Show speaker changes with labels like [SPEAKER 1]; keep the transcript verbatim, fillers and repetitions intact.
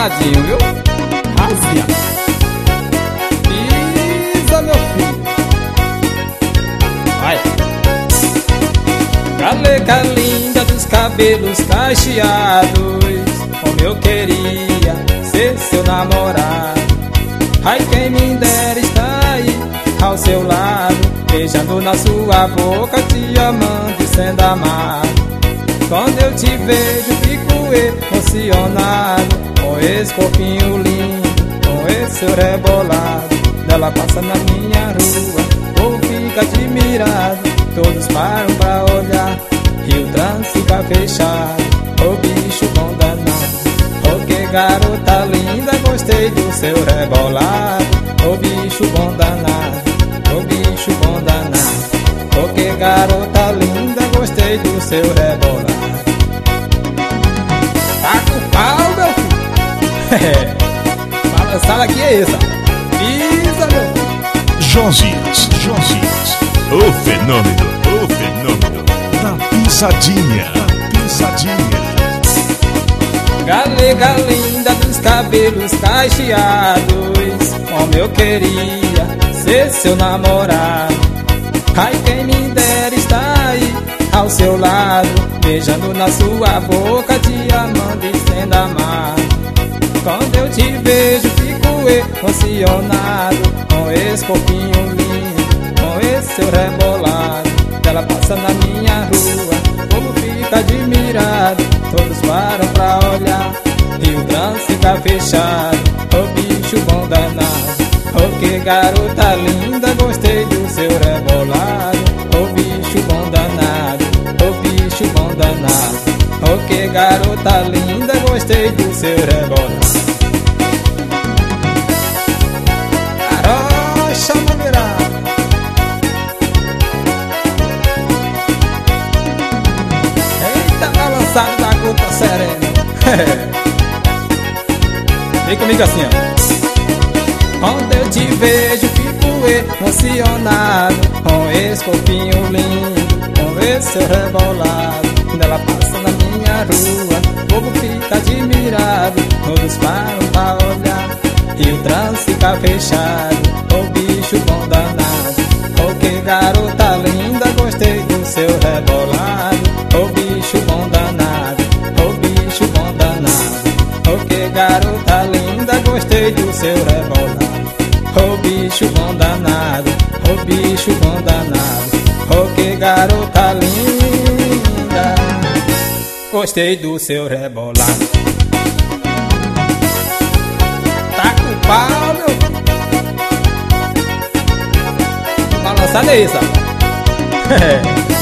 [SPEAKER 1] afinadinho, viu? Razia. Pisa, meu filho. Vai. Galega linda dos cabelos cacheados, como eu queria ser seu namorado. Ai, quem me dera estar aí ao seu lado, beijando na sua boca, te amando e sendo amado. Quando eu te vejo fico emocionado, com esse corpinho lindo, com esse seu rebolado. Ela passa na minha rua, ou fica admirado, todos param pra olhar e o trânsito fica fechado. Ô bicho bom danado, ô que garota linda, gostei do seu rebolado. Ô bicho bom danado, ô bicho bom danado, ô que garota linda, gostei do seu rebolado. Tá com pau, meu filho. Balançada aqui é essa. Pisa, meu filho.
[SPEAKER 2] Josias, Josias, o fenômeno, o fenômeno da pisadinha, da pisadinha.
[SPEAKER 1] Galega linda dos cabelos cacheados, como eu queria ser seu namorado. Ai, quem me dera estar aí ao seu lado, beijando na sua boca, te amando e sendo amado. Quando eu te vejo fico emocionado, com esse corpinho lindo, com esse seu rebolado. Ela passa na minha rua, o povo fica admirado, todos param pra olhar e o trânsito fica fechado. Ô bicho bom danado, ô que garota linda, gostei do seu rebolado. Ô bicho bom danado, ô bicho bom danado, ô que garota linda, gostei do seu rebolado. Arocha na virada. Eita, balançado da culpa serena. Vem comigo assim, ó. Quando eu te vejo fico emocionado, com esse corpinho lindo, com esse seu rebolado. Quando ela passa na minha rua, o povo fica admirado, todos param pra olhar e o trânsito fica fechado. Ô bicho bom danado, ô que garota linda, gostei do seu rebolado. Ô bicho bom danado, ô bicho bom danado, ô que garota linda, gostei do seu rebolado. Ô bicho bom danado, ô bicho bom danado, ô que garota linda, gostei do seu rebolado. Tá com pau, meu. Balançada é isso, ó.